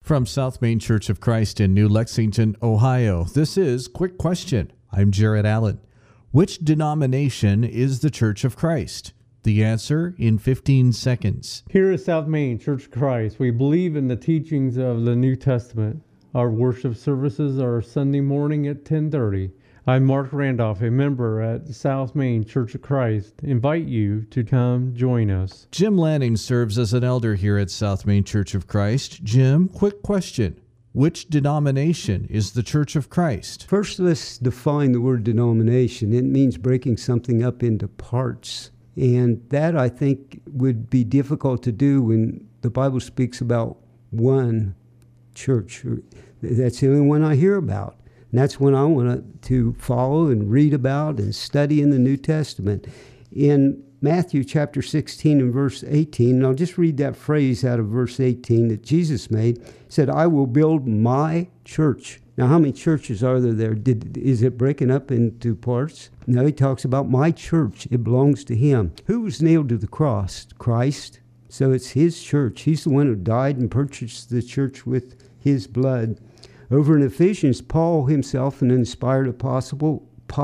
From South Main Church of Christ in New Lexington, Ohio, this is Quick Question. I'm Jared Allen. Which denomination is the Church of Christ? The answer in 15 seconds. Here at South Main Church of Christ, we believe in the teachings of the New Testament. Our worship services are Sunday morning at 10:30. I'm Mark Randolph, a member at South Main Church of Christ. Invite you to come join us. Jim Lanning serves as an elder here at South Main Church of Christ. Jim, quick question. Which denomination is the Church of Christ? First, let's define the word denomination. It means breaking something up into parts. And that, I think, would be difficult to do when the Bible speaks about one church. That's the only one I hear about. And that's one I want to follow and read about and study in the New Testament. In Matthew chapter 16 and verse 18, and I'll just read that phrase out of verse 18 that Jesus made. He said, I will build my church. Now, how many churches are there? Is it breaking up into parts? No, he talks about my church. It belongs to him. Who was nailed to the cross? Christ. So it's his church. He's the one who died and purchased the church with his blood. Over in Ephesians, Paul himself, an inspired apostle,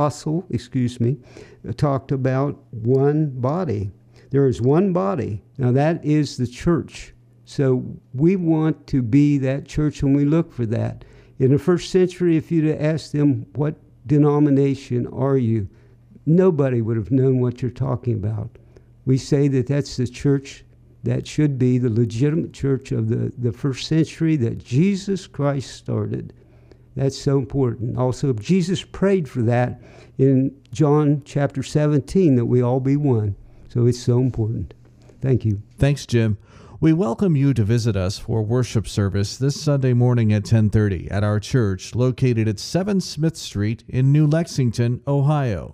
talked about one body. There is one body. Now that is the church. So we want to be that church, and we look for that. In the first century, if you'd asked them, what denomination are you? Nobody would have known what you're talking about. We say that that's the church that should be the legitimate church of the first century that Jesus Christ started. That's so important. Also, Jesus prayed for that in John chapter 17, that we all be one. So it's so important. Thank you. Thanks, Jim. We welcome you to visit us for worship service this Sunday morning at 10:30 at our church located at 7 Smith Street in New Lexington, Ohio.